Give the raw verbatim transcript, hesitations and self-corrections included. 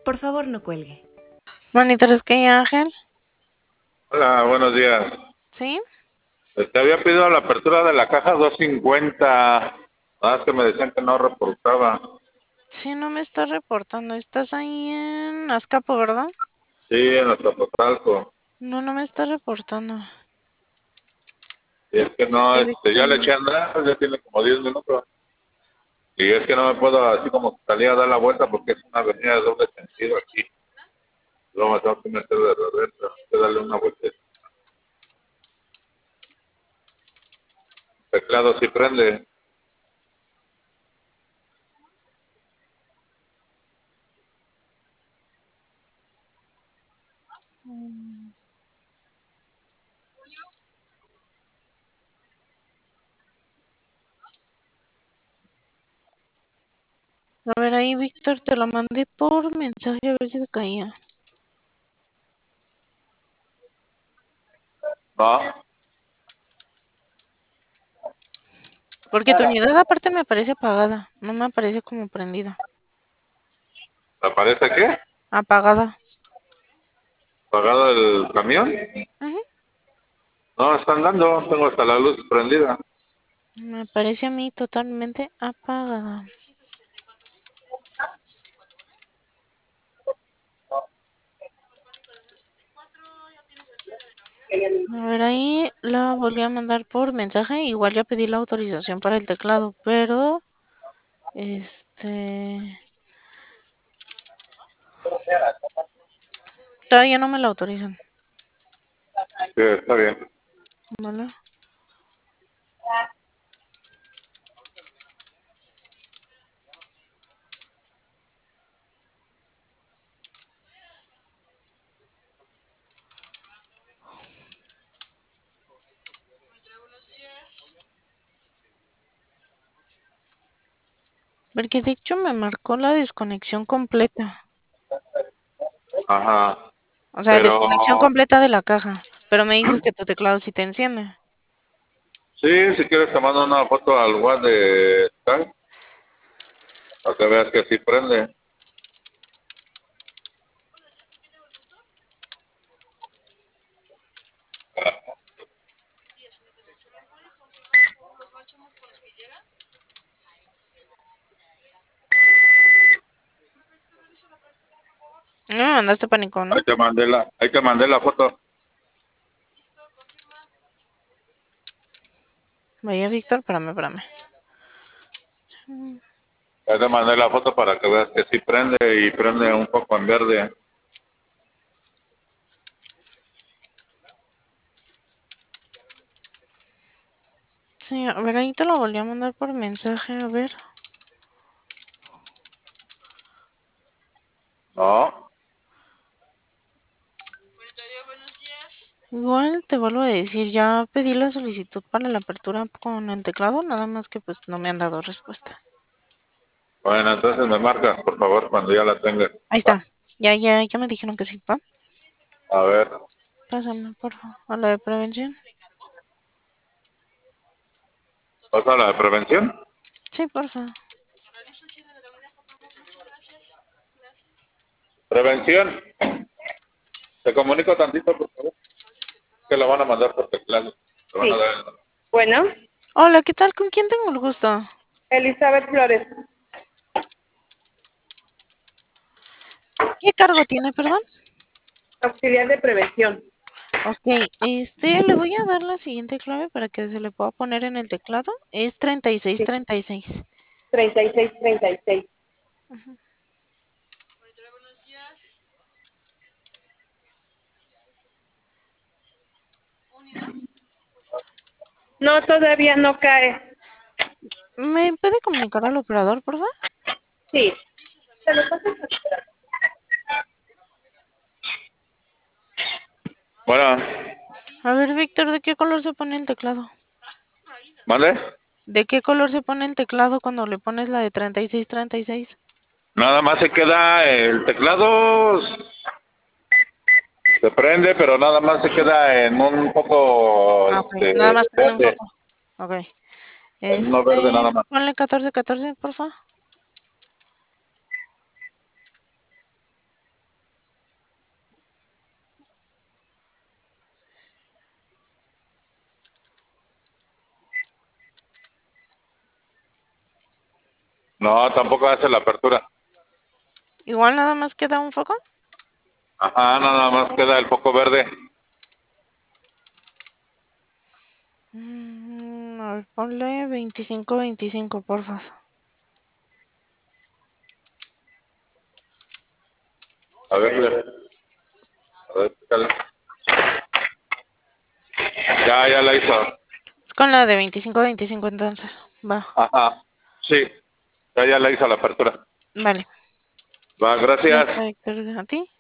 Por favor, no cuelgue. Monitores que hay, Ángel. Hola, buenos días. ¿Sí? Te había pedido la apertura de la caja doscientos cincuenta. Nada más que me decían que no reportaba. Sí, no me está reportando. Estás ahí en Azcapo, ¿verdad? Sí, en Azcapotzalco. No, no me está reportando. Y es que no, Este, este, ya le Víctor. eché a andar, ya tiene como diez minutos. Y es que no me puedo así como salir a dar la vuelta porque es una avenida de doble sentido aquí. Luego me tengo que meter de reversa, tengo que darle una vuelta. El teclado sí prende. A ver, ahí, Víctor, te lo mandé por mensaje a ver si te caía. No, Porque tu unidad aparte me aparece apagada. No me aparece como prendida. ¿me parece qué? Apagada. ¿Apagado el camión? Ujú. No, está andando, tengo hasta la luz prendida. Me aparece a mí totalmente apagada. A ver, ahí la volví a mandar por mensaje. Igual ya pedí la autorización para el teclado, pero este todavía no me la autorizan. Sí, está bien. ¿Vale? Porque de hecho me marcó la desconexión completa. Ajá. O sea, Pero desconexión completa de la caja. Pero me dices que tu teclado sí te enciende. sí, si quieres te mando una foto al WhatsApp de Skype para que veas que sí prende. No me mandaste pánico, ¿no? Ahí te mandé la, ahí te mandé la foto. Vaya, Víctor, espérame, espérame. Ahí te mandé la foto para que veas que sí prende y prende un poco en verde. Sí, a ver, ahí te lo volví a mandar por mensaje, a ver. No, Igual te vuelvo a decir, ya pedí la solicitud para la apertura con el teclado, nada más que pues no me han dado respuesta. bueno, entonces me marcas, por favor, cuando ya la tengas. Ahí Va. está. Ya, ya, ya me dijeron que sí, ¿va? A ver, Pásame, por favor, a la de prevención. ¿pasa la de prevención? Sí, por favor. Prevención. Te comunico tantito, por favor, que lo van a mandar por teclado. Te van Sí. a dar el- Bueno, Hola, ¿qué tal? ¿Con quién tengo el gusto? Elizabeth Flores, ¿Qué cargo tiene, perdón? auxiliar de prevención. Ok, este, le voy a dar la siguiente clave para que se le pueda poner en el teclado. Es treinta y seis Sí, treinta y seis. treinta y seis treinta y seis. Ujú. No, todavía no cae. ¿Me puede comunicar al operador, por favor? Sí. ¿Se lo pasas? Bueno, A ver, Víctor, ¿de qué color se pone el teclado? ¿vale? ¿De qué color se pone el teclado cuando le pones la de treinta y seis treinta y seis? Nada más se queda el teclado, se prende, pero nada más se queda en un poco Ah, ok. Nada este, más prende un verde, poco. Ok. en uno verde Este, nada más. ponle catorce catorce, por favor. No, tampoco hace la apertura. Igual nada más queda un foco. Ajá, nada más queda el foco verde. Mm, a ver, ponle veinticinco veinticinco, porfa. A ver, a ver, chécale. Ya, ya la hizo. Es con la de veinticinco veinticinco entonces. Va. Ajá, sí, ya, ya la hizo la apertura. Vale. Va, Ya gracias. está, Héctor. ¿A ti?